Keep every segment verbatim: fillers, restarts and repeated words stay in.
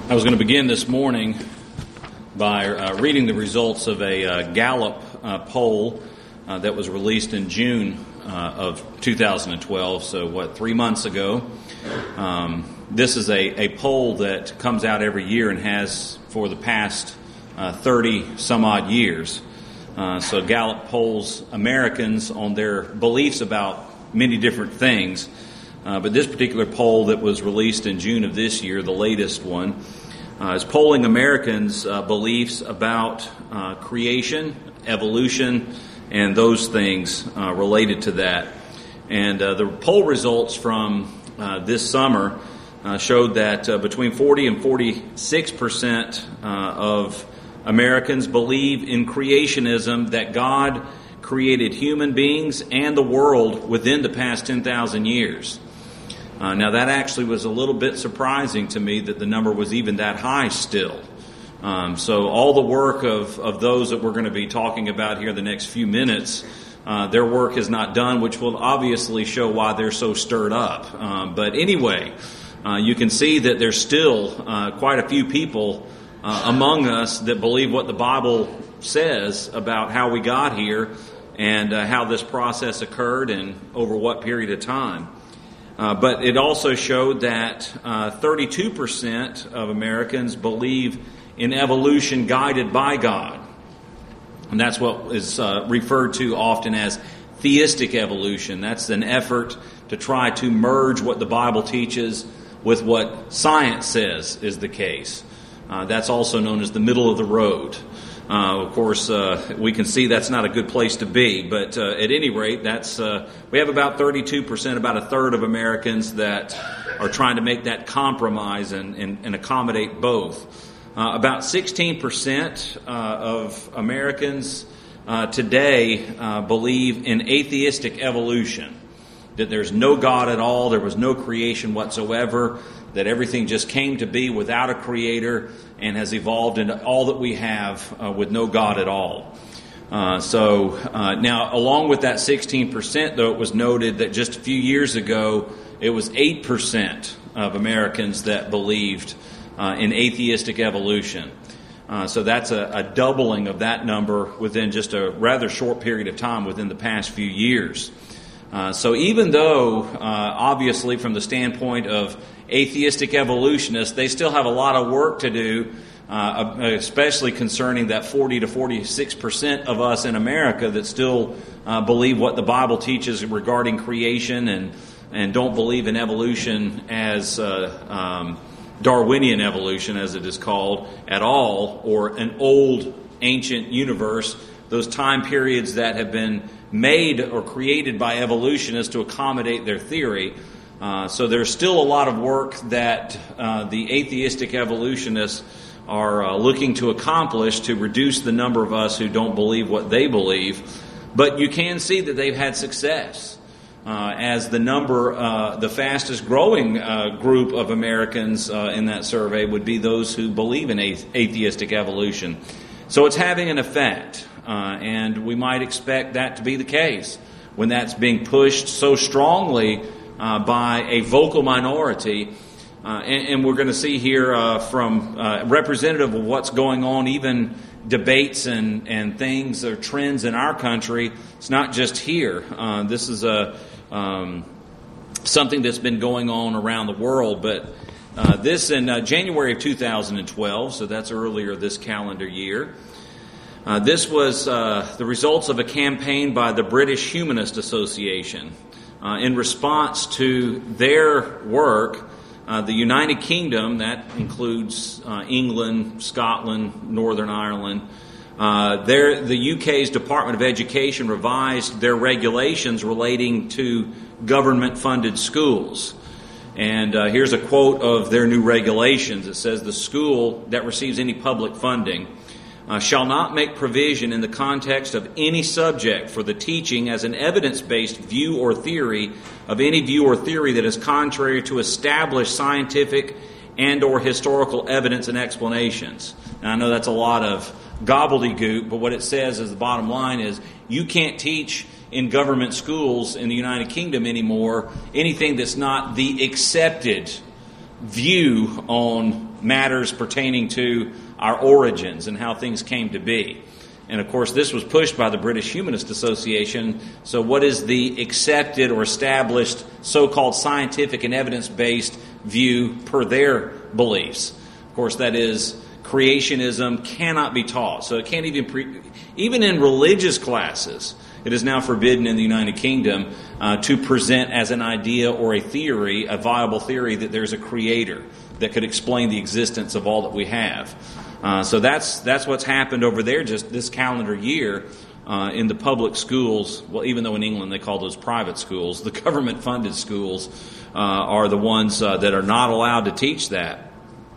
I was going to begin this morning by uh, reading the results of a uh, Gallup uh, poll uh, that was released in June uh, of two thousand twelve, so what, three months ago. Um, this is a, a poll that comes out every year and has for the past uh, thirty some odd years. Uh, so Gallup polls Americans on their beliefs about many different things. Uh, but this particular poll that was released in June of this year, the latest one, uh, is polling Americans' uh, beliefs about uh, creation, evolution, and those things uh, related to that. And uh, the poll results from uh, this summer uh, showed that uh, between forty and forty-six percent uh, of Americans believe in creationism, that God created human beings and the world within the past ten thousand years. Uh, now, that actually was a little bit surprising to me that the number was even that high still. Um, so all the work of, of those that we're going to be talking about here the next few minutes, uh, their work is not done, which will obviously show why they're so stirred up. Um, but anyway, uh, you can see that there's still uh, quite a few people uh, among us that believe what the Bible says about how we got here and uh, how this process occurred and over what period of time. Uh, but it also showed that uh, thirty-two percent of Americans believe in evolution guided by God. And that's what is uh, referred to often as theistic evolution. That's an effort to try to merge what the Bible teaches with what science says is the case. Uh, that's also known as the middle of the road. Uh, of course, uh, we can see that's not a good place to be, but uh, at any rate, that's uh, we have about thirty-two percent, about a third of Americans that are trying to make that compromise and, and, and accommodate both. Uh, about sixteen percent uh, of Americans uh, today uh, believe in atheistic evolution, that there's no God at all, there was no creation whatsoever, that everything just came to be without a creator and has evolved into all that we have uh, with no God at all. Uh, so uh, now, along with that sixteen percent, though, it was noted that just a few years ago, it was eight percent of Americans that believed uh, in atheistic evolution. Uh, so that's a, a doubling of that number within just a rather short period of time within the past few years. Uh, so even though, uh, obviously, from the standpoint of atheistic evolutionists, they still have a lot of work to do, uh, especially concerning that forty to forty-six percent of us in America that still uh, believe what the Bible teaches regarding creation and, and don't believe in evolution as uh, um, Darwinian evolution, as it is called, at all, or an old ancient universe, those time periods that have been made or created by evolutionists to accommodate their theory. Uh, so there's still a lot of work that uh, the atheistic evolutionists are uh, looking to accomplish to reduce the number of us who don't believe what they believe. But you can see that they've had success. Uh, as the number, uh, the fastest growing uh, group of Americans uh, in that survey would be those who believe in atheistic evolution. So it's having an effect. Uh, and we might expect that to be the case when that's being pushed so strongly uh, by a vocal minority. Uh, and, and we're going to see here uh, from uh, representative of what's going on, even debates and, and things or trends in our country. It's not just here. Uh, this is a um, something that's been going on around the world. But uh, this in uh, January of two thousand twelve, so that's earlier this calendar year. Uh, this was uh, the results of a campaign by the British Humanist Association. Uh, in response to their work, uh, the United Kingdom, that includes uh, England, Scotland, Northern Ireland, uh, their, the U K's Department of Education revised their regulations relating to government-funded schools. And uh, here's a quote of their new regulations. It says, "The school that receives any public funding Uh, shall not make provision in the context of any subject for the teaching as an evidence-based view or theory of any view or theory that is contrary to established scientific and or historical evidence and explanations." Now, I know that's a lot of gobbledygook, but what it says is the bottom line is you can't teach in government schools in the United Kingdom anymore anything that's not the accepted view on matters pertaining to our origins and how things came to be. And of course, this was pushed by the British Humanist Association. So what is the accepted or established so-called scientific and evidence-based view per their beliefs? Of course, that is, creationism cannot be taught. So it can't even, pre- even in religious classes, it is now forbidden in the United Kingdom uh, to present as an idea or a theory, a viable theory, that there's a creator that could explain the existence of all that we have. Uh, so that's that's what's happened over there just this calendar year uh, in the public schools. Well, even though in England they call those private schools, the government-funded schools uh, are the ones uh, that are not allowed to teach that.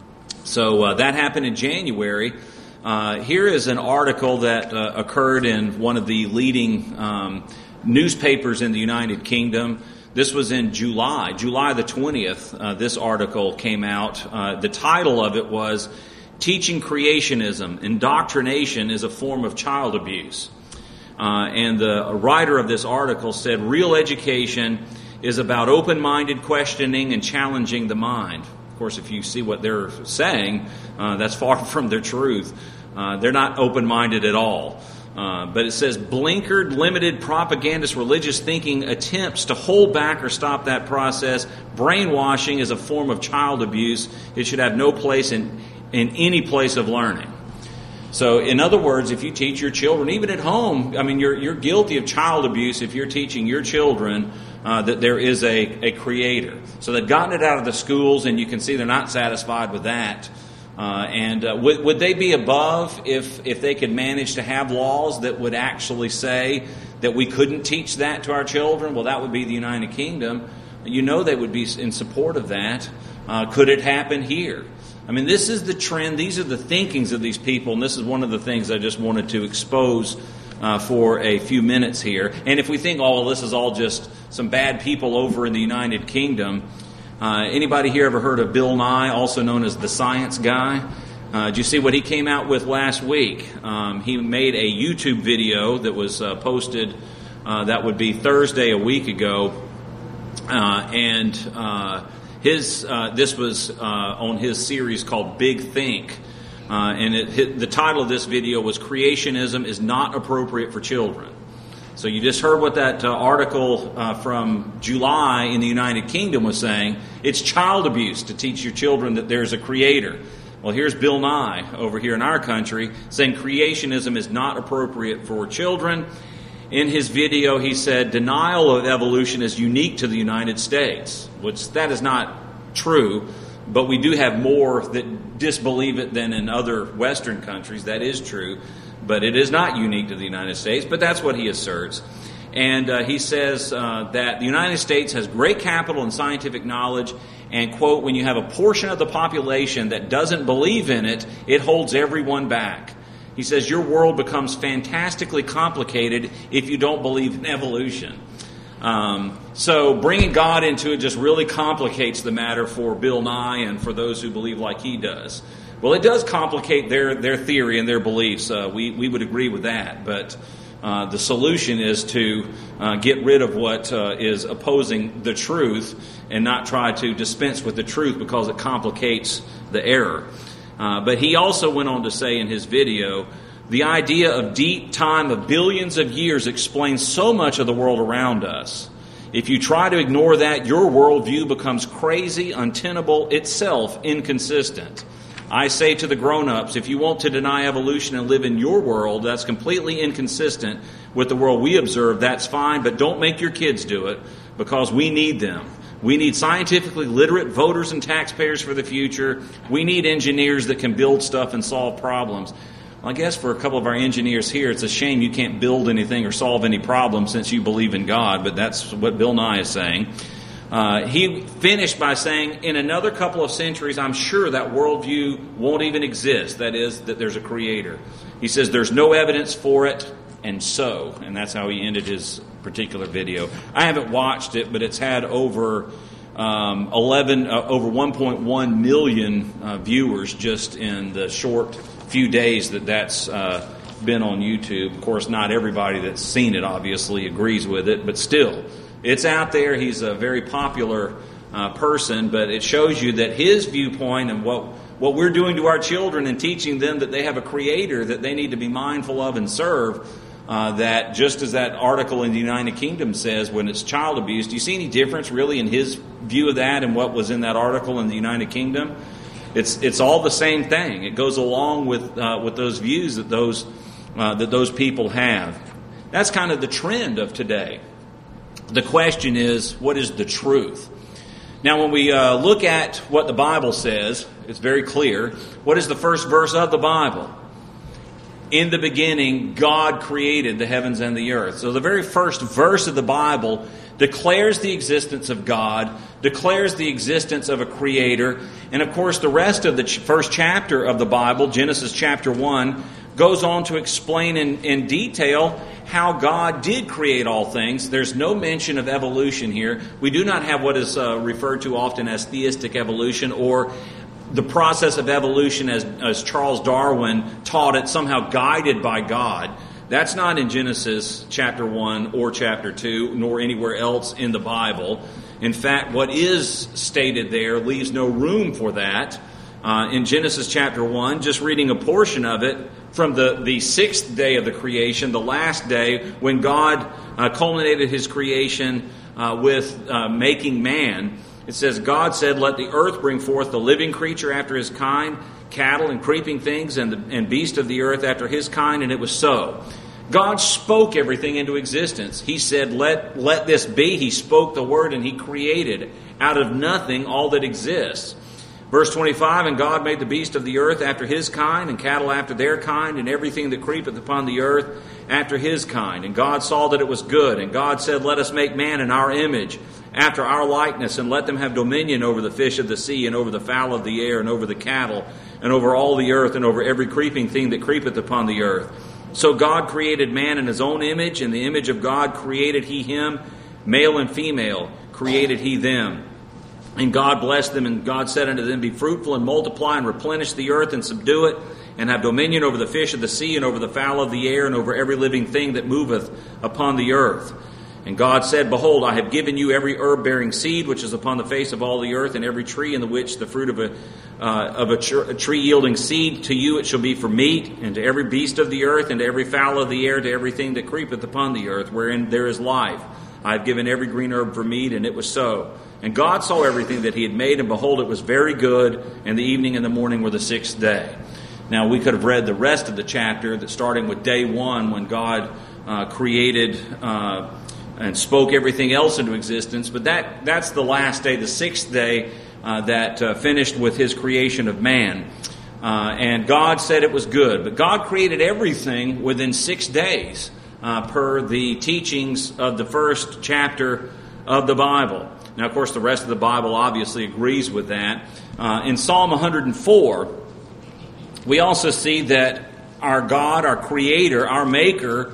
So uh, that happened in January. Uh, here is an article that uh, occurred in one of the leading um, newspapers in the United Kingdom. This was in July, July the twentieth. Uh, this article came out. Uh, the title of it was "Teaching Creationism, Indoctrination is a Form of Child Abuse." Uh, and the writer of this article said, "Real education is about open-minded questioning and challenging the mind." Of course, if you see what they're saying, uh, that's far from their truth. Uh, they're not open-minded at all. Uh, but it says, "Blinkered, limited, propagandist religious thinking attempts to hold back or stop that process. Brainwashing is a form of child abuse. It should have no place in in any place of learning." So, in other words, if you teach your children, even at home, I mean, you're you're guilty of child abuse if you're teaching your children uh, that there is a, a creator. So they've gotten it out of the schools, and you can see they're not satisfied with that. Uh, and uh, would, would they be above if, if they could manage to have laws that would actually say that we couldn't teach that to our children? Well, that would be the United Kingdom. You know they would be in support of that. Uh, could it happen here? I mean, this is the trend. These are the thinkings of these people, and this is one of the things I just wanted to expose uh, for a few minutes here. And if we think, oh, well, this is all just some bad people over in the United Kingdom, uh, anybody here ever heard of Bill Nye, also known as the Science Guy? Uh, did you see what he came out with last week? Um, he made a YouTube video that was uh, posted, uh, that would be Thursday a week ago, uh, and uh, his uh, this was uh, on his series called Big Think, uh, and it, the title of this video was "Creationism is Not Appropriate for Children." So you just heard what that uh, article uh, from July in the United Kingdom was saying. It's child abuse to teach your children that there's a creator. Well, here's Bill Nye over here in our country saying creationism is not appropriate for children. In his video, he said denial of evolution is unique to the United States, which that is not true, but we do have more that disbelieve it than in other Western countries. That is true, but it is not unique to the United States, but that's what he asserts. And uh, he says uh, that the United States has great capital and scientific knowledge, and, quote, when you have a portion of the population that doesn't believe in it, it holds everyone back. He says your world becomes fantastically complicated if you don't believe in evolution. Um, so bringing God into it just really complicates the matter for Bill Nye and for those who believe like he does. Well, it does complicate their, their theory and their beliefs. Uh, we, we would agree with that. But uh, the solution is to uh, get rid of what uh, is opposing the truth and not try to dispense with the truth because it complicates the error. Uh, but he also went on to say in his video, the idea of deep time of billions of years explains so much of the world around us. If you try to ignore that, your worldview becomes crazy, untenable, itself inconsistent. I say to the grown-ups, if you want to deny evolution and live in your world that's completely inconsistent with the world we observe, that's fine, but don't make your kids do it because we need them. We need scientifically literate voters and taxpayers for the future. We need engineers that can build stuff and solve problems. Well, I guess for a couple of our engineers here, it's a shame you can't build anything or solve any problems since you believe in God, but that's what Bill Nye is saying. Uh, he finished by saying, in another couple of centuries, I'm sure that worldview won't even exist. That is, that there's a creator. He says there's no evidence for it, and so, and that's how he ended his particular video. I haven't watched it, but it's had over um, eleven, uh, over one point one million uh, viewers just in the short few days that that's uh, been on YouTube. Of course, not everybody that's seen it obviously agrees with it, but still, it's out there. He's a very popular uh, person, but it shows you that his viewpoint and what, what we're doing to our children and teaching them that they have a creator that they need to be mindful of and serve, uh, that just as that article in the United Kingdom says when it's child abuse, do you see any difference really in his view of that and what was in that article in the United Kingdom? It's it's all the same thing. It goes along with uh, with those views that those uh, that those people have. That's kind of the trend of today. The question is, what is the truth? Now, when we uh, look at what the Bible says, it's very clear. What is the first verse of the Bible? In the beginning, God created the heavens and the earth. So the very first verse of the Bible declares the existence of God, declares the existence of a creator, and of course the rest of the ch- first chapter of the Bible, Genesis chapter one, goes on to explain in, in detail how God did create all things. There's no mention of evolution here. We do not have what is uh, referred to often as theistic evolution, or the process of evolution as, as Charles Darwin taught it, somehow guided by God. That's not in Genesis chapter one or chapter two, nor anywhere else in the Bible. In fact, what is stated there leaves no room for that. Uh, in Genesis chapter one, just reading a portion of it, from the, the sixth day of the creation, the last day, when God uh, culminated his creation uh, with uh, making man, it says, God said, let the earth bring forth the living creature after his kind, cattle and creeping things, and, the, and beast of the earth after his kind, and it was so. God spoke everything into existence. He said, let, let this be. He spoke the word, and he created out of nothing all that exists. Verse twenty-five, and God made the beast of the earth after his kind, and cattle after their kind, and everything that creepeth upon the earth after his kind. And God saw that it was good. And God said, let us make man in our image, after our likeness, and let them have dominion over the fish of the sea, and over the fowl of the air, and over the cattle, and over all the earth, and over every creeping thing that creepeth upon the earth. So God created man in his own image. In the image of God created he him, male and female created he them. And God blessed them, and God said unto them, be fruitful and multiply and replenish the earth and subdue it, and have dominion over the fish of the sea, and over the fowl of the air, and over every living thing that moveth upon the earth. And God said, behold, I have given you every herb-bearing seed which is upon the face of all the earth, and every tree in the which the fruit of a uh, of a, tr- a tree yielding seed, to you it shall be for meat, and to every beast of the earth, and to every fowl of the air, to everything that creepeth upon the earth, wherein there is life. I have given every green herb for meat, and it was so. And God saw everything that he had made, and behold, it was very good, and the evening and the morning were the sixth day. Now, we could have read the rest of the chapter, that starting with day one, when God uh, created uh, and spoke everything else into existence, but that that's the last day, the sixth day, uh, that uh, finished with his creation of man. Uh, and God said it was good. But God created everything within six days, uh, per the teachings of the first chapter of the Bible. Now, of course, the rest of the Bible obviously agrees with that. Uh, in Psalm one hundred four, we also see that our God, our Creator, our Maker,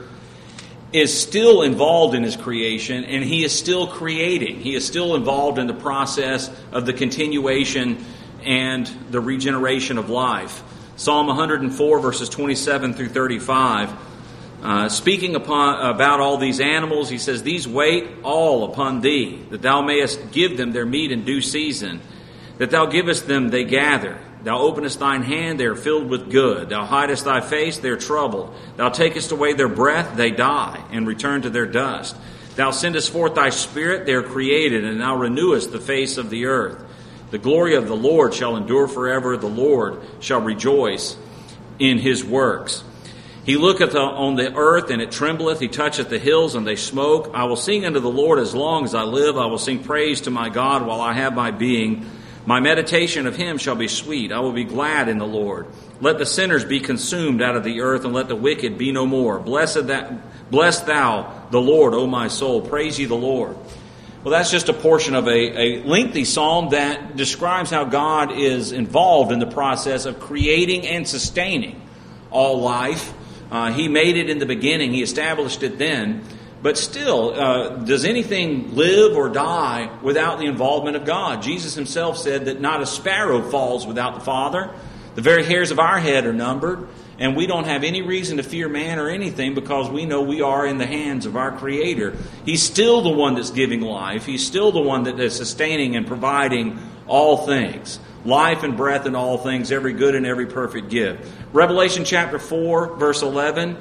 is still involved in his creation, and he is still creating. He is still involved in the process of the continuation and the regeneration of life. Psalm one hundred four, verses twenty-seven through thirty-five, uh, speaking upon about all these animals, he says, these wait all upon thee, that thou mayest give them their meat in due season. That thou givest them, they gather. Thou openest thine hand, they are filled with good. Thou hidest thy face, they are troubled. Thou takest away their breath, they die, and return to their dust. Thou sendest forth thy spirit, they are created, and thou renewest the face of the earth. The glory of the Lord shall endure forever. The Lord shall rejoice in his works. He looketh on the earth, and it trembleth. He toucheth the hills, and they smoke. I will sing unto the Lord as long as I live. I will sing praise to my God while I have my being. My meditation of him shall be sweet. I will be glad in the Lord. Let the sinners be consumed out of the earth, and let the wicked be no more. Blessed that, bless thou the Lord, O my soul. Praise ye the Lord. Well, that's just a portion of a, a lengthy psalm that describes how God is involved in the process of creating and sustaining all life. Uh, he made it in the beginning. He established it then. But still, uh, does anything live or die without the involvement of God? Jesus himself said that not a sparrow falls without the Father. The very hairs of our head are numbered. And we don't have any reason to fear man or anything because we know we are in the hands of our Creator. He's still the one that's giving life. He's still the one that is sustaining and providing all things. Life and breath in all things, every good and every perfect gift. Revelation chapter four, verse eleven.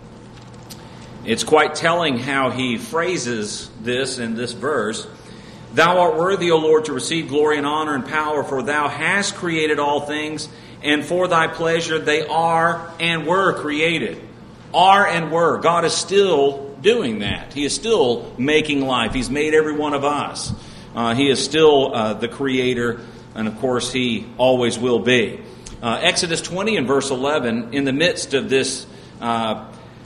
It's quite telling how he phrases this in this verse. Thou art worthy, O Lord, to receive glory and honor and power, for thou hast created all things, and for thy pleasure they are and were created. Are and were. God is still doing that. He is still making life. He's made every one of us. Uh, he is still uh, the Creator, and of course He always will be. Uh, Exodus twenty and verse eleven, in the midst of this uh,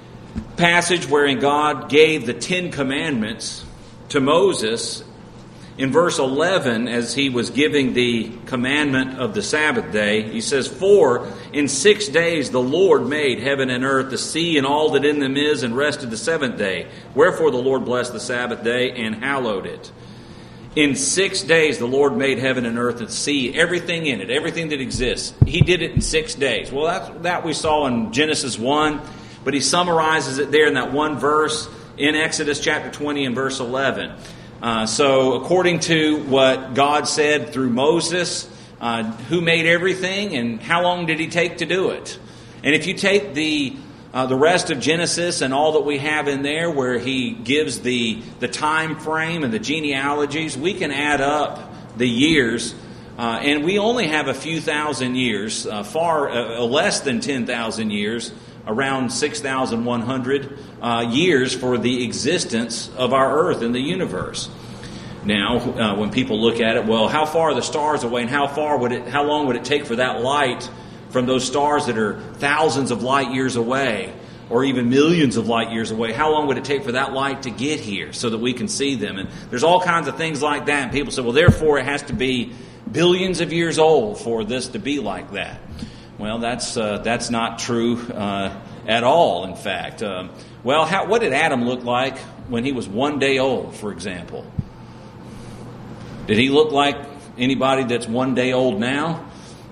passage wherein God gave the Ten Commandments to Moses, in verse eleven, as he was giving the commandment of the Sabbath day, he says, For in six days the Lord made heaven and earth, the sea and all that in them is, and rested the seventh day. Wherefore the Lord blessed the Sabbath day and hallowed it. In six days the Lord made heaven and earth and sea, everything in it, everything that exists. He did it in six days. Well, that's that we saw in Genesis one, but he summarizes it there in that one verse in Exodus chapter twenty and verse eleven. Uh, so according to what God said through Moses, uh, who made everything and how long did he take to do it? And if you take the uh, the rest of Genesis and all that we have in there where he gives the, the time frame and the genealogies, we can add up the years. Uh, and we only have a few thousand years, uh, far uh, less than ten thousand years, around six thousand one hundred uh, years for the existence of our earth and the universe. Now, uh, when people look at it, well, how far are the stars away, and how far would it, how long would it take for that light from those stars that are thousands of light years away, or even millions of light years away? How long would it take for that light to get here so that we can see them? And there's all kinds of things like that. And people say, well, therefore it has to be billions of years old for this to be like that. Well, that's uh, that's not true uh, at all, in fact. Um, well, how, what did Adam look like when he was one day old, for example? Did he look like anybody that's one day old now?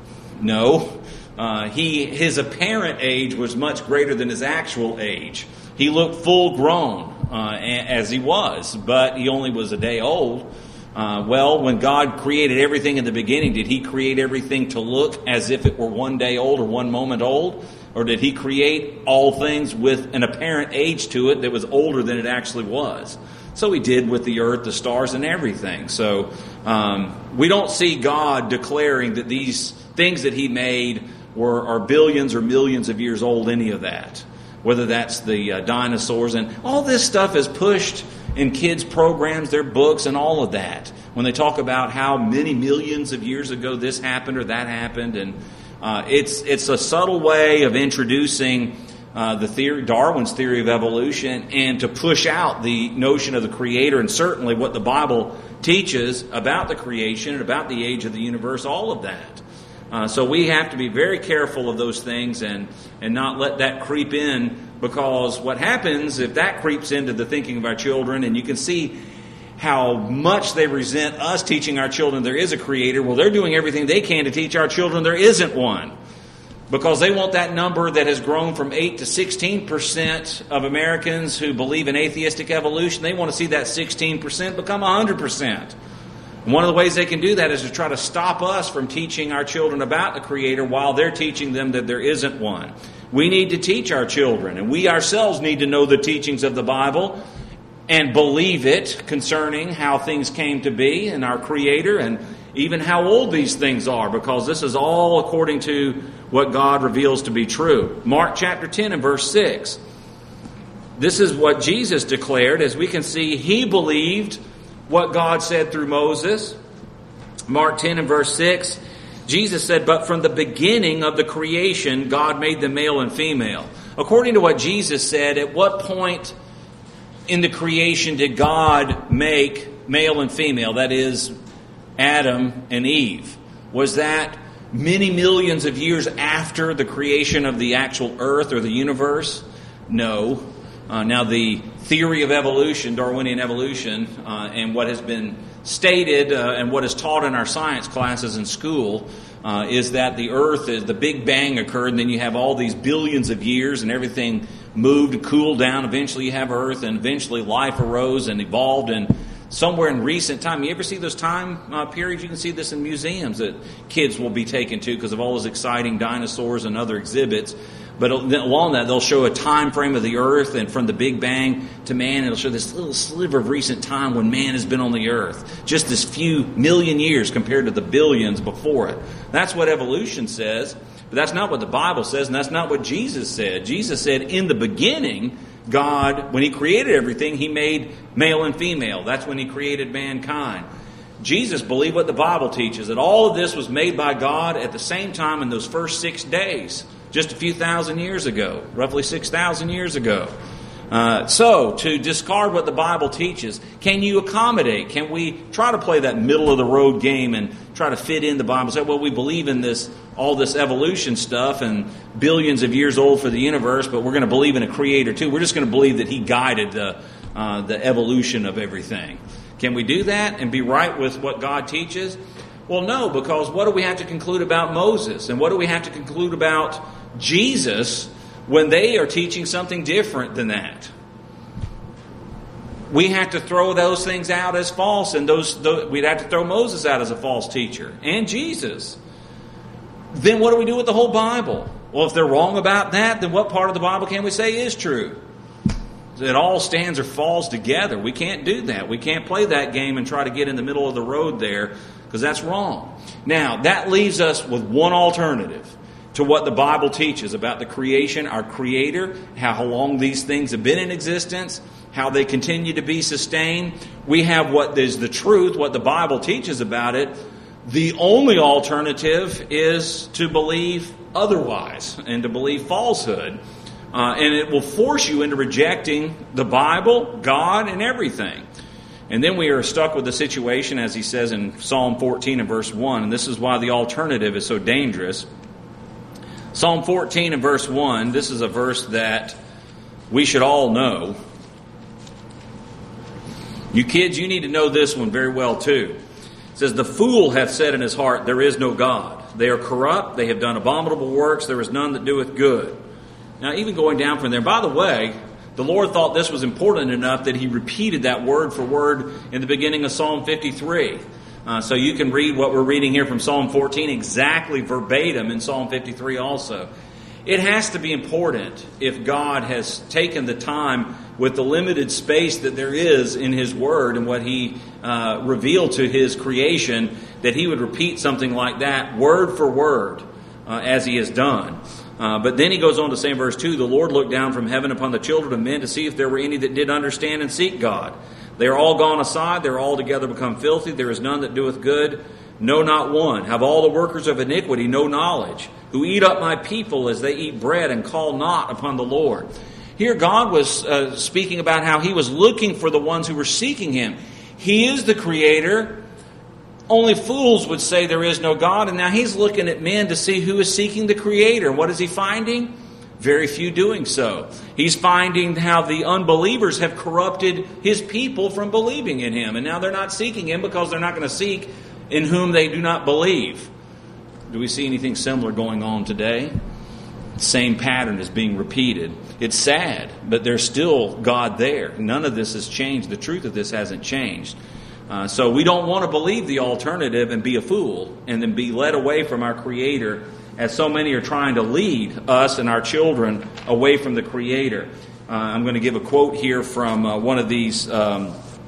No. Uh, he his apparent age was much greater than his actual age. He looked full grown uh, as he was, but he only was a day old. Uh, well, when God created everything in the beginning, did He create everything to look as if it were one day old or one moment old? Or did He create all things with an apparent age to it that was older than it actually was? So He did with the earth, the stars, and everything. So um, we don't see God declaring that these things that He made were are billions or millions of years old, any of that. Whether that's the uh, dinosaurs, and all this stuff is pushed in kids' programs, their books, and all of that. When they talk about how many millions of years ago this happened or that happened, and uh, it's it's a subtle way of introducing uh, the theory, Darwin's theory of evolution, and to push out the notion of the Creator, and certainly what the Bible teaches about the creation and about the age of the universe, all of that. Uh, so we have to be very careful of those things and, and not let that creep in, because what happens if that creeps into the thinking of our children, and you can see how much they resent us teaching our children there is a Creator. Well, they're doing everything they can to teach our children there isn't one, because they want that number that has grown from eight to sixteen percent of Americans who believe in atheistic evolution. They want to see that sixteen percent become one hundred percent. One of the ways they can do that is to try to stop us from teaching our children about the Creator while they're teaching them that there isn't one. We need to teach our children, and we ourselves need to know the teachings of the Bible and believe it concerning how things came to be and our Creator, and even how old these things are, because this is all according to what God reveals to be true. Mark chapter ten and verse six. This is what Jesus declared. As we can see, He believed what God said through Moses. Mark ten and verse six, Jesus said, but from the beginning of the creation, God made them male and female. According to what Jesus said, at what point in the creation did God make male and female? That is, Adam and Eve. Was that many millions of years after the creation of the actual earth or the universe? No. Uh, now, the theory of evolution, Darwinian evolution, uh, and what has been stated uh, and what is taught in our science classes in school uh, is that the earth, is the Big Bang occurred, and then you have all these billions of years, and everything moved, cooled down. Eventually you have earth, and eventually life arose and evolved, and somewhere in recent time, you ever see those time uh, periods? You can see this in museums that kids will be taken to because of all those exciting dinosaurs and other exhibits. But along that, they'll show a time frame of the earth and from the Big Bang to man. It'll show this little sliver of recent time when man has been on the earth. Just this few million years compared to the billions before it. That's what evolution says. But that's not what the Bible says, and that's not what Jesus said. Jesus said, in the beginning, God, when He created everything, He made male and female. That's when He created mankind. Jesus believed what the Bible teaches, that all of this was made by God at the same time in those first six days. Just a few thousand years ago, roughly six thousand years ago. Uh, so, to discard what the Bible teaches, can you accommodate? Can we try to play that middle-of-the-road game and try to fit in the Bible? Say, well, we believe in this, all this evolution stuff and billions of years old for the universe, but we're going to believe in a creator too. We're just going to believe that He guided the, uh, the evolution of everything. Can we do that and be right with what God teaches? Well, no, because what do we have to conclude about Moses? And what do we have to conclude about Jesus when they are teaching something different than that? We have to throw those things out as false, and those, those we'd have to throw Moses out as a false teacher, and Jesus. Then what do we do with the whole Bible? Well, if they're wrong about that, then what part of the Bible can we say is true? It all stands or falls together. We can't do that. We can't play that game and try to get in the middle of the road there, because that's wrong. Now, that leaves us with one alternative to what the Bible teaches about the creation, our Creator, how long these things have been in existence, how they continue to be sustained. We have what is the truth, what the Bible teaches about it. The only alternative is to believe otherwise and to believe falsehood. Uh, and it will force you into rejecting the Bible, God, and everything. And then we are stuck with the situation, as he says in Psalm fourteen and verse one, and this is why the alternative is so dangerous. Psalm fourteen and verse one, this is a verse that we should all know. You kids, you need to know this one very well too. It says, the fool hath said in his heart, there is no God. They are corrupt, they have done abominable works, there is none that doeth good. Now, even going down from there, by the way, the Lord thought this was important enough that He repeated that word for word in the beginning of Psalm fifty-three. Uh, so you can read what we're reading here from Psalm fourteen exactly verbatim in Psalm fifty-three also. It has to be important if God has taken the time with the limited space that there is in His Word and what He uh, revealed to His creation, that He would repeat something like that word for word uh, as He has done. Uh, but then he goes on to say in verse two, the Lord looked down from heaven upon the children of men to see if there were any that did understand and seek God. They are all gone aside, they are altogether become filthy, there is none that doeth good, no, not one. Have all the workers of iniquity no knowledge, who eat up my people as they eat bread and call not upon the Lord. Here God was uh, speaking about how He was looking for the ones who were seeking Him. He is the Creator. Only fools would say there is no God, and now He's looking at men to see who is seeking the Creator. And what is He finding? Very few doing so. He's finding how the unbelievers have corrupted His people from believing in Him. And now they're not seeking Him because they're not going to seek in whom they do not believe. Do we see anything similar going on today? The same pattern is being repeated. It's sad, but there's still God there. None of this has changed. The truth of this hasn't changed. Uh, so we don't want to believe the alternative and be a fool and then be led away from our Creator, as so many are trying to lead us and our children away from the Creator. Uh, I'm going to give a quote here from uh, one of these um,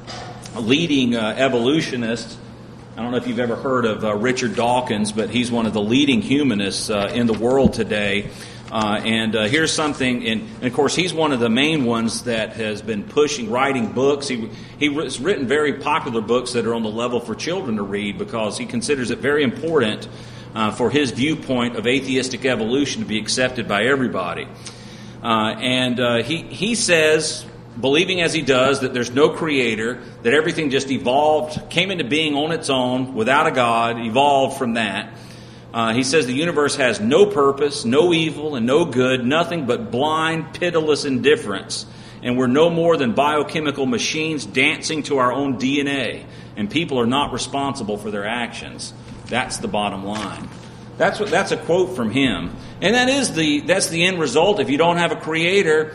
leading uh, evolutionists. I don't know if you've ever heard of uh, Richard Dawkins, but he's one of the leading humanists uh, in the world today. Uh, and uh, here's something, and, and of course he's one of the main ones that has been pushing, writing books. He He's written very popular books that are on the level for children to read because he considers it very important uh, for his viewpoint of atheistic evolution to be accepted by everybody. Uh, and uh, he, he says, believing as he does, that there's no Creator, that everything just evolved, came into being on its own without a God, evolved from that. Uh, he says the universe has no purpose, no evil, and no good, nothing but blind, pitiless indifference. And we're no more than biochemical machines dancing to our own D N A. And people are not responsible for their actions. That's the bottom line. That's what that's a quote from him. And that is the that's the end result. If you don't have a creator,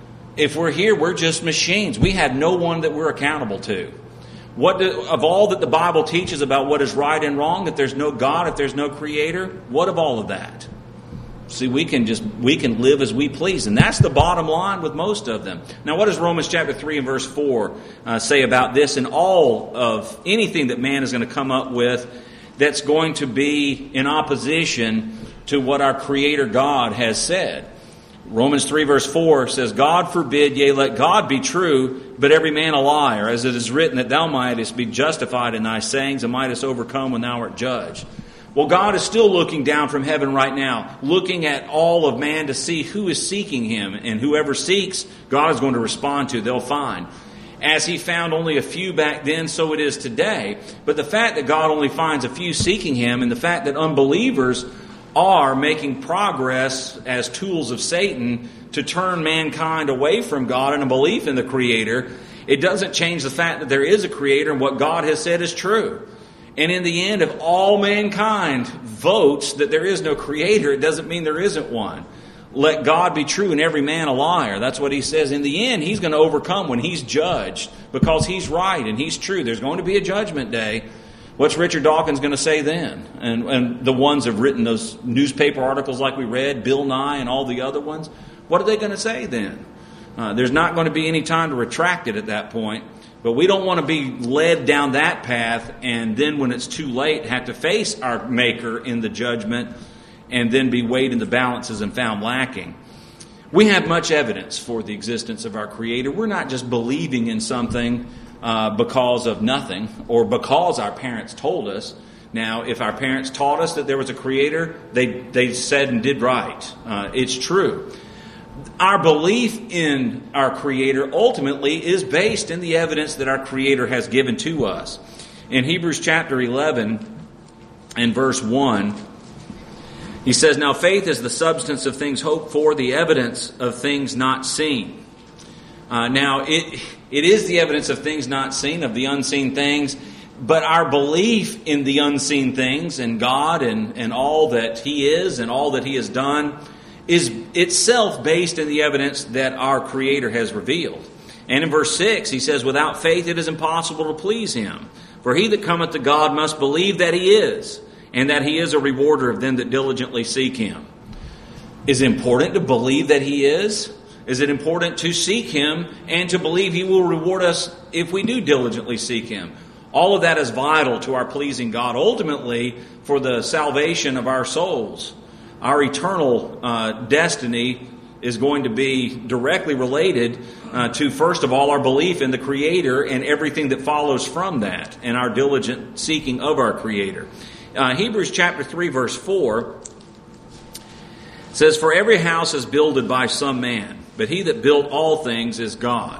if we're here, we're just machines. We have no one that we're accountable to. What do, of all that the Bible teaches about what is right and wrong, if there's no God, if there's no creator, what of all of that? See, we can just we can live as we please, and that's the bottom line with most of them. Now, what does Romans chapter three and verse four uh, say about this and all of anything that man is going to come up with that's going to be in opposition to what our Creator God has said? Romans three verse four says, God forbid, yea, let God be true, but every man a liar, as it is written, that thou mightest be justified in thy sayings, and mightest overcome when thou art judged. Well, God is still looking down from heaven right now, looking at all of man to see who is seeking Him. And whoever seeks, God is going to respond to, they'll find. As He found only a few back then, so it is today. But the fact that God only finds a few seeking Him, and the fact that unbelievers are making progress as tools of Satan to turn mankind away from God and a belief in the Creator, it doesn't change the fact that there is a Creator and what God has said is true. And in the end, if all mankind votes that there is no Creator, it doesn't mean there isn't one. Let God be true and every man a liar. That's what He says. In the end, He's going to overcome when He's judged because He's right and He's true. There's going to be a judgment day. What's Richard Dawkins going to say then? And, and the ones have written those newspaper articles like we read, Bill Nye and all the other ones. What are they going to say then? Uh, there's not going to be any time to retract it at that point. But we don't want to be led down that path and then when it's too late have to face our Maker in the judgment and then be weighed in the balances and found lacking. We have much evidence for the existence of our Creator. We're not just believing in something uh, because of nothing or because our parents told us. Now, if our parents taught us that there was a Creator, they, they said and did right. Uh, it's true. Our belief in our Creator ultimately is based in the evidence that our Creator has given to us. In Hebrews chapter eleven and verse one, he says, Now faith is the substance of things hoped for, the evidence of things not seen. Uh, now, it it is the evidence of things not seen, of the unseen things, but our belief in the unseen things and God and, and all that He is and all that He has done is itself based in the evidence that our Creator has revealed. And in verse six, he says, Without faith it is impossible to please Him. For he that cometh to God must believe that He is, and that He is a rewarder of them that diligently seek Him. Is it important to believe that He is? Is it important to seek Him and to believe He will reward us if we do diligently seek Him? All of that is vital to our pleasing God, ultimately for the salvation of our souls. Our eternal uh, destiny is going to be directly related uh, to, first of all, our belief in the Creator and everything that follows from that, and our diligent seeking of our Creator. Uh, Hebrews chapter three, verse four says, For every house is builded by some man, but he that built all things is God.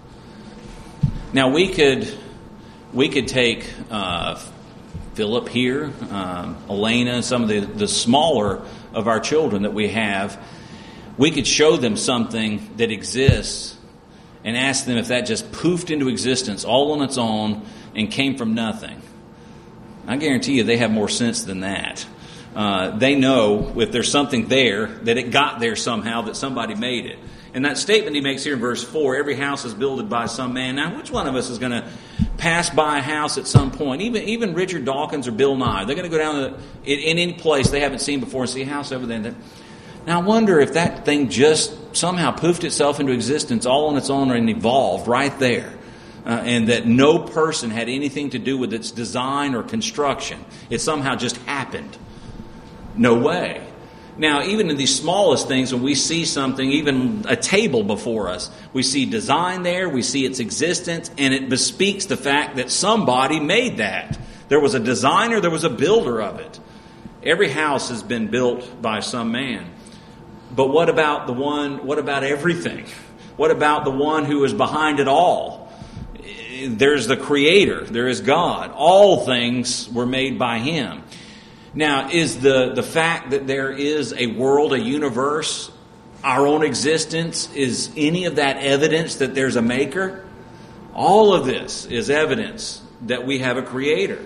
Now we could we could take uh, Philip here, um, Elena, some of the, the smaller of our children that we have. We could show them something that exists and ask them if that just poofed into existence all on its own and came from nothing. I guarantee you they have more sense than that. Uh, they know if there's something there, that it got there somehow, that somebody made it. And that statement he makes here in verse four, every house is builded by some man. Now, which one of us is going to pass by a house at some point? Even even Richard Dawkins or Bill Nye. They're going to go down to, in, in any place they haven't seen before and see a house over there. Now, I wonder if that thing just somehow poofed itself into existence all on its own and evolved right there. Uh, and that no person had anything to do with its design or construction. It somehow just happened. No way. Now, even in these smallest things, when we see something, even a table before us, we see design there, we see its existence, and it bespeaks the fact that somebody made that. There was a designer, there was a builder of it. Every house has been built by some man. But what about the one, what about everything? What about the one who is behind it all? There's the Creator, there is God. All things were made by Him. Now, is the, the fact that there is a world, a universe, our own existence, is any of that evidence that there's a maker? All of this is evidence that we have a Creator.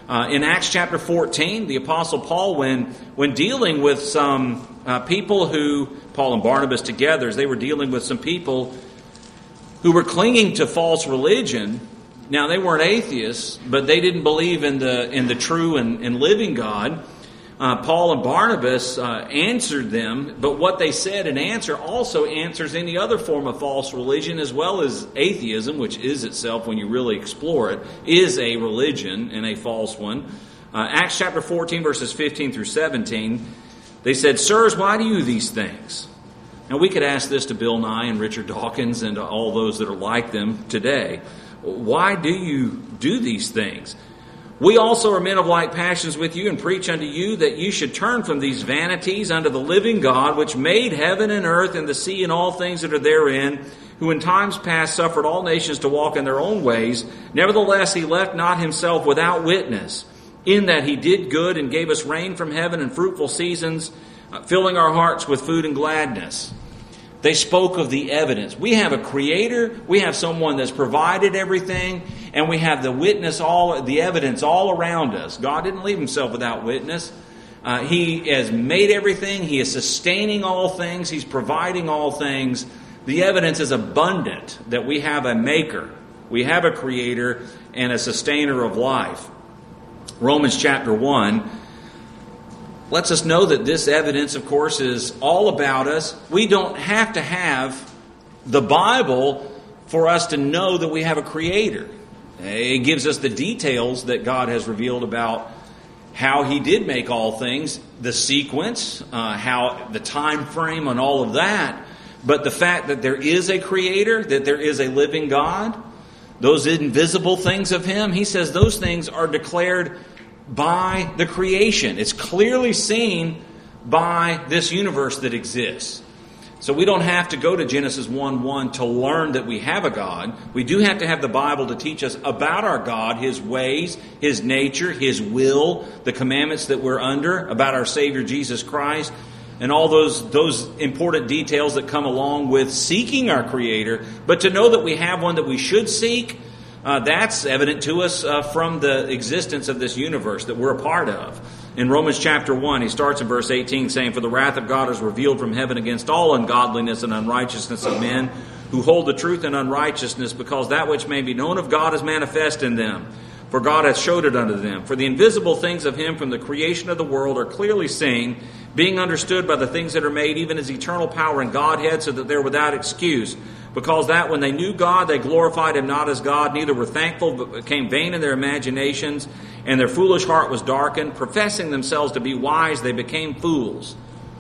Uh, in Acts chapter fourteen, the Apostle Paul, when, when dealing with some uh, people who, Paul and Barnabas together, as they were dealing with some people who were clinging to false religion. Now, they weren't atheists, but they didn't believe in the in the true and, and living God. Uh, Paul and Barnabas uh, answered them, but what they said in answer also answers any other form of false religion, as well as atheism, which is itself, when you really explore it, is a religion and a false one. Uh, Acts chapter fourteen, verses fifteen through seventeen, they said, "Sirs, why do you these things?" Now, we could ask this to Bill Nye and Richard Dawkins and to all those that are like them today. Why do you do these things? We also are men of like passions with you, and preach unto you that you should turn from these vanities unto the living God, which made heaven and earth and the sea and all things that are therein, who in times past suffered all nations to walk in their own ways. Nevertheless, he left not himself without witness, in that he did good and gave us rain from heaven and fruitful seasons, uh, filling our hearts with food and gladness. They spoke of the evidence. We have a creator, we have someone that's provided everything, and we have the witness, all the evidence all around us. God didn't leave himself without witness. Uh, he has made everything. He is sustaining all things. He's providing all things. The evidence is abundant that we have a maker. We have a creator and a sustainer of life. Romans chapter one lets us know that this evidence, of course, is all about us. We don't have to have the Bible for us to know that we have a creator. It gives us the details that God has revealed about how he did make all things, the sequence, uh, how the time frame and all of that. But the fact that there is a creator, that there is a living God, those invisible things of him, he says those things are declared by the creation. It's clearly seen by this universe that exists. So we don't have to go to Genesis one one to learn that we have a God. We do have to have the Bible to teach us about our God, his ways, his nature, his will, the commandments that we're under, about our Savior Jesus Christ, and all those, those important details that come along with seeking our Creator. But to know that we have one that we should seek, Uh, that's evident to us uh, from the existence of this universe that we're a part of. In Romans chapter one, he starts in verse eighteen saying, "For the wrath of God is revealed from heaven against all ungodliness and unrighteousness of men, who hold the truth in unrighteousness, because that which may be known of God is manifest in them. For God hath showed it unto them. For the invisible things of him from the creation of the world are clearly seen, being understood by the things that are made, even his eternal power and Godhead, so that they're without excuse. Because that when they knew God, they glorified him not as God, neither were thankful, but became vain in their imaginations, and their foolish heart was darkened. Professing themselves to be wise, they became fools.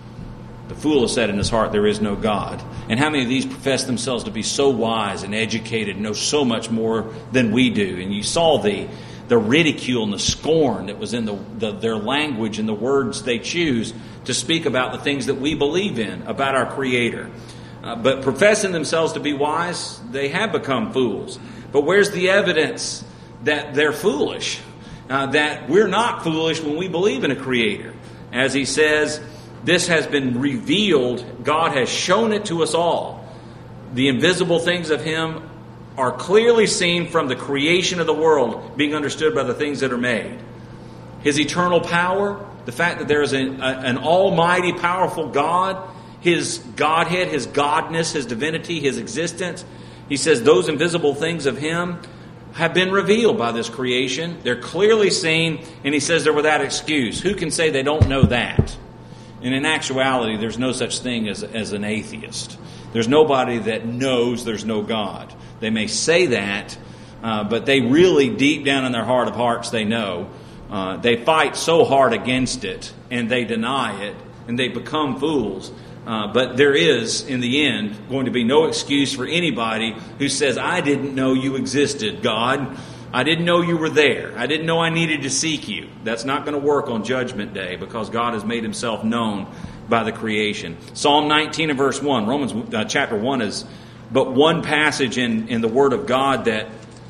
The fool has said in his heart, there is no God." And how many of these profess themselves to be so wise and educated, know so much more than we do? And you saw the the ridicule and the scorn that was in the, the their language and the words they choose to speak about the things that we believe in, about our Creator. Uh, but professing themselves to be wise, they have become fools. But where's the evidence that they're foolish? Uh, that we're not foolish when we believe in a Creator. As he says, this has been revealed. God has shown it to us all. The invisible things of him are clearly seen from the creation of the world, being understood by the things that are made. His eternal power, the fact that there is a, a, an almighty, powerful God, his Godhead, his godness, his divinity, his existence. He says those invisible things of him have been revealed by this creation. They're clearly seen, and he says they're without excuse. Who can say they don't know that? And in actuality, there's no such thing as, as an atheist. There's nobody that knows there's no God. They may say that, uh, but they really, deep down in their heart of hearts, they know. Uh, they fight so hard against it, and they deny it, and they become fools. Uh, but there is, in the end, going to be no excuse for anybody who says, I didn't know you existed, God. I didn't know you were there. I didn't know I needed to seek you. That's not going to work on Judgment Day, because God has made himself known by the creation. Psalm nineteen and verse one, Romans uh, chapter one is but one passage in, in the Word of God that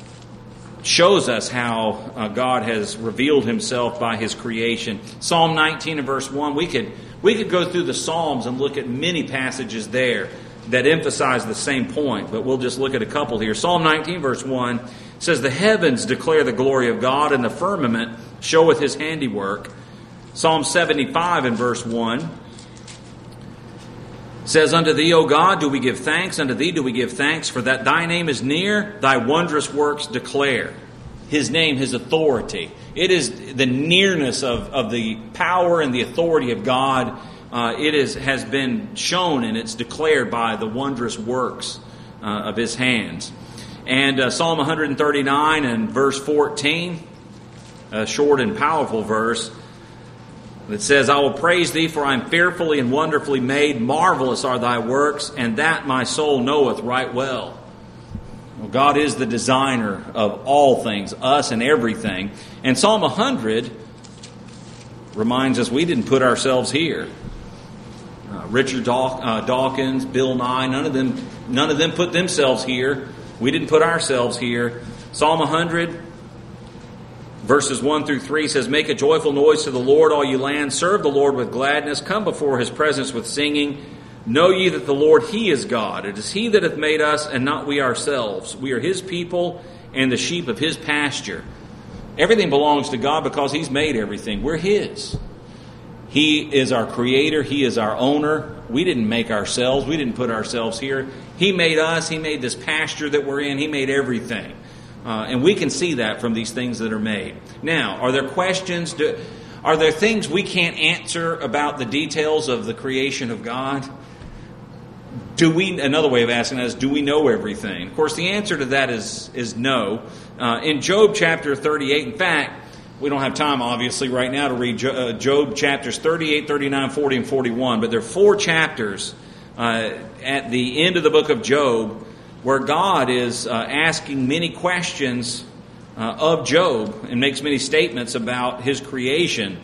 shows us how uh, God has revealed himself by his creation. Psalm nineteen and verse one, we could we could go through the Psalms and look at many passages there that emphasize the same point, but we'll just look at a couple here. Psalm nineteen verse one It says, the heavens declare the glory of God, and the firmament showeth his handiwork. Psalm seventy-five in verse one says, unto thee, O God, do we give thanks, unto thee do we give thanks, for that thy name is near, thy wondrous works declare. His name, his authority. It is the nearness of, of the power and the authority of God. Uh, it is, has been shown and it's declared by the wondrous works uh, of his hands. And uh, Psalm one thirty-nine and verse fourteen, a short and powerful verse, it says, I will praise thee, for I am fearfully and wonderfully made. Marvelous are thy works, and that my soul knoweth right well. Well, God is the designer of all things, us and everything. And Psalm one hundred reminds us we didn't put ourselves here. Uh, Richard Daw- uh, Dawkins, Bill Nye, none of them, none of them put themselves here. We didn't put ourselves here. Psalm one hundred, verses one through three says, make a joyful noise to the Lord, all you lands. Serve the Lord with gladness. Come before his presence with singing. Know ye that the Lord, he is God. It is he that hath made us, and not we ourselves. We are his people and the sheep of his pasture. Everything belongs to God because he's made everything. We're his. He is our creator. He is our owner. We didn't make ourselves. We didn't put ourselves here. He made us. He made this pasture that we're in. He made everything. Uh, and we can see that from these things that are made. Now, are there questions? Do, are there things we can't answer about the details of the creation of God? Do we? Another way of asking that is, do we know everything? Of course, the answer to that is is no. Uh, in Job chapter thirty-eight, in fact, we don't have time, obviously, right now to read Job chapters thirty-eight, thirty-nine, forty, and forty-one, but there are four chapters uh, at the end of the book of Job where God is uh, asking many questions uh, of Job and makes many statements about his creation.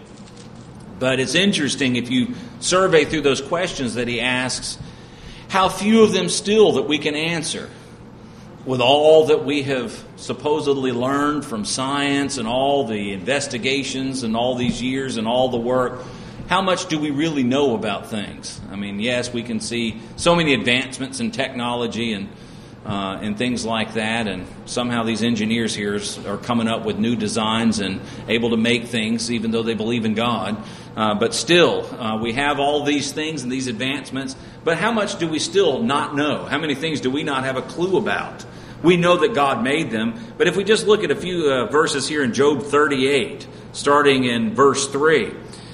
But it's interesting, if you survey through those questions that he asks, how few of them still that we can answer. With all that we have supposedly learned from science and all the investigations and all these years and all the work, how much do we really know about things? I mean, yes, we can see so many advancements in technology and uh, and things like that, and somehow these engineers here are coming up with new designs and able to make things even though they believe in God. Uh, but still, uh, we have all these things and these advancements, but how much do we still not know? How many things do we not have a clue about? We know that God made them, but if we just look at a few uh, verses here in Job thirty-eight, starting in verse three,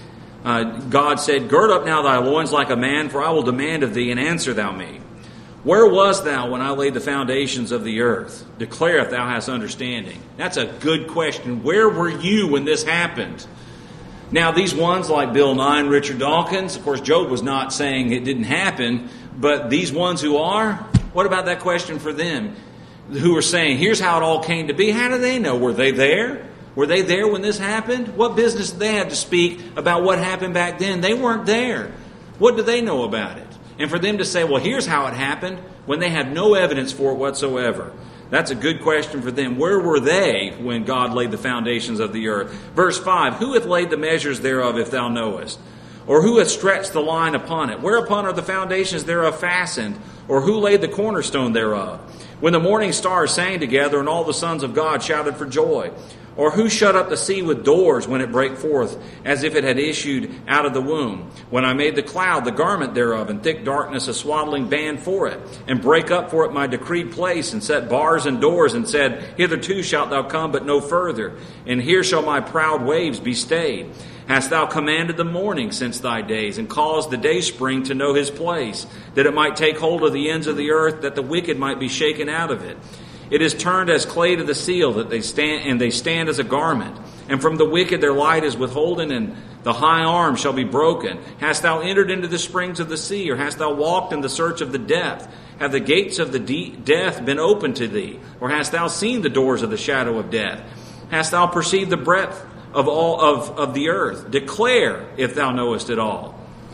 uh, God said, gird up now thy loins like a man, for I will demand of thee, and answer thou me. Where wast thou when I laid the foundations of the earth? Declare if thou hast understanding. That's a good question. Where were you when this happened? Now, these ones like Bill Nye and Richard Dawkins, of course, Job was not saying it didn't happen, but these ones who are, what about that question for them? Who are saying, here's how it all came to be. How do they know? Were they there? Were they there when this happened? What business did they have to speak about what happened back then? They weren't there. What do they know about it? And for them to say, well, here's how it happened, when they have no evidence for it whatsoever. That's a good question for them. Where were they when God laid the foundations of the earth? Verse five, who hath laid the measures thereof, if thou knowest? Or who hath stretched the line upon it? Whereupon are the foundations thereof fastened? Or who laid the cornerstone thereof? When the morning stars sang together, and all the sons of God shouted for joy? Or who shut up the sea with doors when it brake forth, as if it had issued out of the womb? When I made the cloud the garment thereof, and thick darkness a swaddling band for it, and brake up for it my decreed place, and set bars and doors, and said, hitherto shalt thou come, but no further, and here shall my proud waves be stayed. Hast thou commanded the morning since thy days, and caused the dayspring to know his place, that it might take hold of the ends of the earth, that the wicked might be shaken out of it? It is turned as clay to the seal, that they stand, and they stand as a garment. And from the wicked their light is withholden, and the high arm shall be broken. Hast thou entered into the springs of the sea, or hast thou walked in the search of the depth? Have the gates of the de- death been opened to thee? Or hast thou seen the doors of the shadow of death? Hast thou perceived the breadth of all of, of the earth? Declare if thou knowest it all.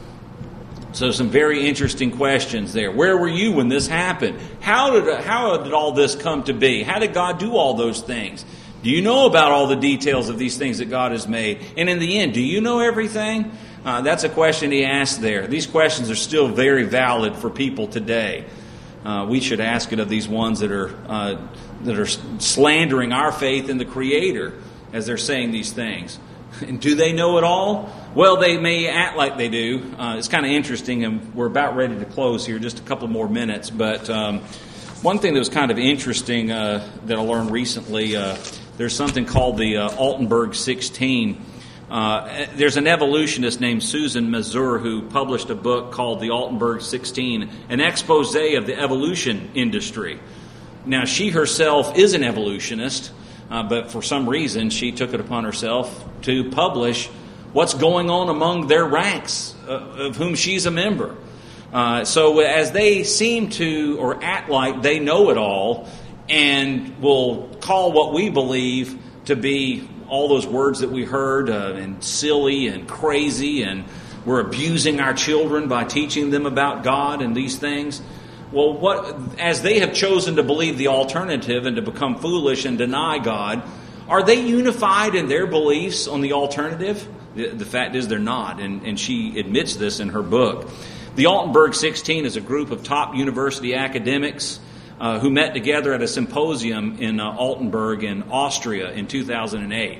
So some very interesting questions there. Where were you when this happened? How did how did all this come to be? How did God do all those things? Do you know about all the details of these things that God has made? And in the end, do you know everything? Uh, that's a question he asked there. These questions are still very valid for people today. Uh, we should ask it of these ones that are uh, that are slandering our faith in the Creator as they're saying these things. And do they know it all? Well, they may act like they do. Uh, it's kind of interesting, and we're about ready to close here, just a couple more minutes. But um, one thing that was kind of interesting uh, that I learned recently, uh, there's something called the uh, Altenberg sixteen. Uh, there's an evolutionist named Susan Mazur who published a book called the Altenberg sixteen, an expose of the evolution industry. Now, she herself is an evolutionist, uh, but for some reason she took it upon herself to publish what's going on among their ranks, uh, of whom she's a member. Uh, so as they seem to or act like they know it all and will call what we believe to be all those words that we heard, uh, and silly and crazy, and we're abusing our children by teaching them about God and these things. Well, what as they have chosen to believe the alternative and to become foolish and deny God, are they unified in their beliefs on the alternative? The, the fact is they're not, and, and she admits this in her book. The Altenberg sixteen is a group of top university academics Uh, who met together at a symposium in uh, Altenberg in Austria in two thousand eight.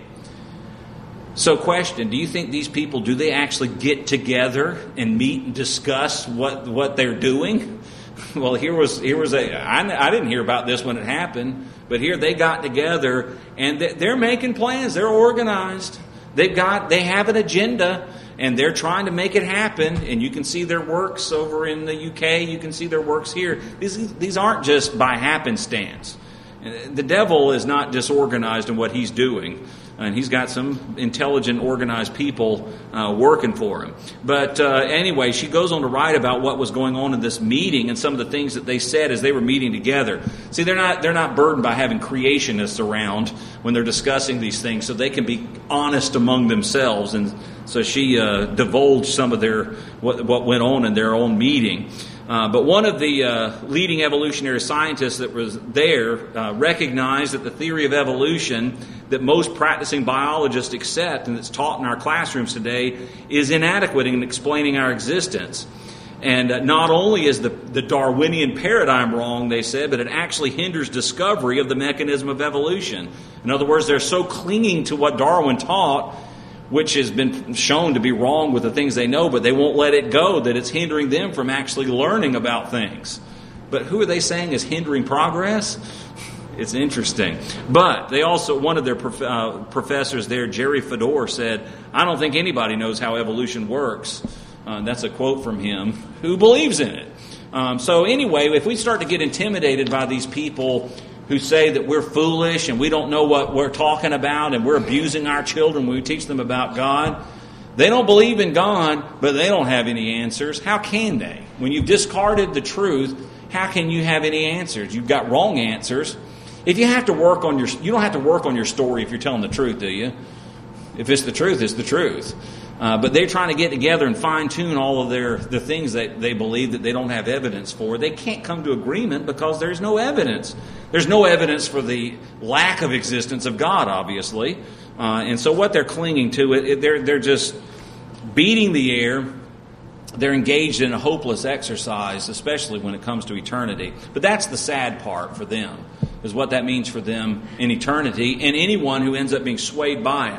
So question, do you think these people, do they actually get together and meet and discuss what, what they're doing? Well, here was here was a, I, I didn't hear about this when it happened, but here they got together and they're making plans, they're organized. They've got, they have an agenda, and they're trying to make it happen. And you can see their works over in the U K. You can see their works here. These, these aren't just by happenstance. The devil is not disorganized in what he's doing. And he's got some intelligent, organized people uh, working for him. But uh, anyway, she goes on to write about what was going on in this meeting and some of the things that they said as they were meeting together. See, they're not they're not burdened by having creationists around when they're discussing these things, so they can be honest among themselves. And so she uh, divulged some of their what, what went on in their own meeting. Uh, but one of the uh, leading evolutionary scientists that was there uh, recognized that the theory of evolution that most practicing biologists accept and that's taught in our classrooms today is inadequate in explaining our existence. And uh, not only is the, the Darwinian paradigm wrong, they said, but it actually hinders discovery of the mechanism of evolution. In other words, they're so clinging to what Darwin taught, which has been shown to be wrong with the things they know, but they won't let it go, that it's hindering them from actually learning about things. But who are they saying is hindering progress? It's interesting. But they also, one of their prof, uh, professors there, Jerry Fedor, said, I don't think anybody knows how evolution works. Uh, that's a quote from him, who believes in it. Um, so anyway, if we start to get intimidated by these people who say that we're foolish and we don't know what we're talking about and we're abusing our children when we teach them about God, they don't believe in God, but they don't have any answers. How can they? When you've discarded the truth, how can you have any answers? You've got wrong answers. If you have to work on your, you don't have to work on your story if you're telling the truth, do you? If it's the truth, it's the truth. Uh, but they're trying to get together and fine-tune all of their the things that they believe that they don't have evidence for. They can't come to agreement because there's no evidence. There's no evidence for the lack of existence of God, obviously. Uh, and so what they're clinging to, it, it, they're they're just beating the air. They're engaged in a hopeless exercise, especially when it comes to eternity. But that's the sad part for them, is what that means for them in eternity, and anyone who ends up being swayed by it.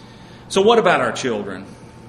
So what about our children?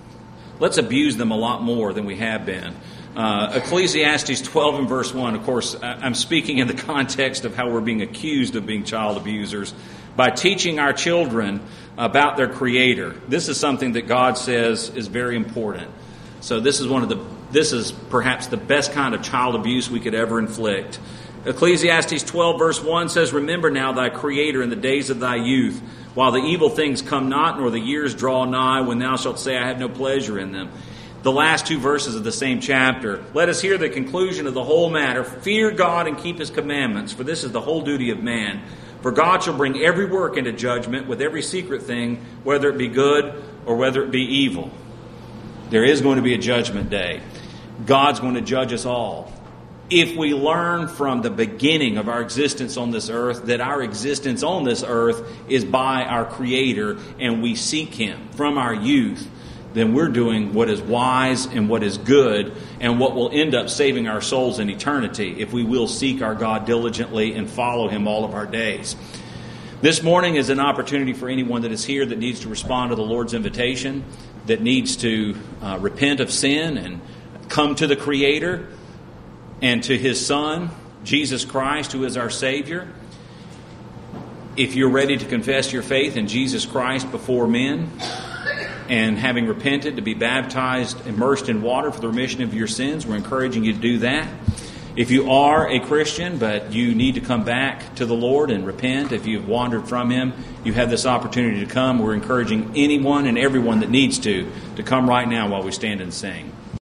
Let's abuse them a lot more than we have been. Uh, Ecclesiastes twelve and verse one, of course, I'm speaking in the context of how we're being accused of being child abusers. By teaching our children about their Creator. This is something that God says is very important. So this is one of the, this is perhaps the best kind of child abuse we could ever inflict. Ecclesiastes twelve verse one says, Remember now thy Creator in the days of thy youth, while the evil things come not, nor the years draw nigh, when thou shalt say, I have no pleasure in them. The last two verses of the same chapter. Let us hear the conclusion of the whole matter. Fear God and keep His commandments, for this is the whole duty of man. For God shall bring every work into judgment with every secret thing, whether it be good or whether it be evil. There is going to be a judgment day. God's going to judge us all. If we learn from the beginning of our existence on this earth that our existence on this earth is by our Creator and we seek Him from our youth, then we're doing what is wise and what is good and what will end up saving our souls in eternity if we will seek our God diligently and follow Him all of our days. This morning is an opportunity for anyone that is here that needs to respond to the Lord's invitation, that needs to uh, repent of sin and come to the Creator and to His Son, Jesus Christ, who is our Savior. If you're ready to confess your faith in Jesus Christ before men, and having repented, to be baptized, immersed in water for the remission of your sins, we're encouraging you to do that. If you are a Christian, but you need to come back to the Lord and repent, if you've wandered from Him, you have this opportunity to come. We're encouraging anyone and everyone that needs to, to come right now while we stand and sing.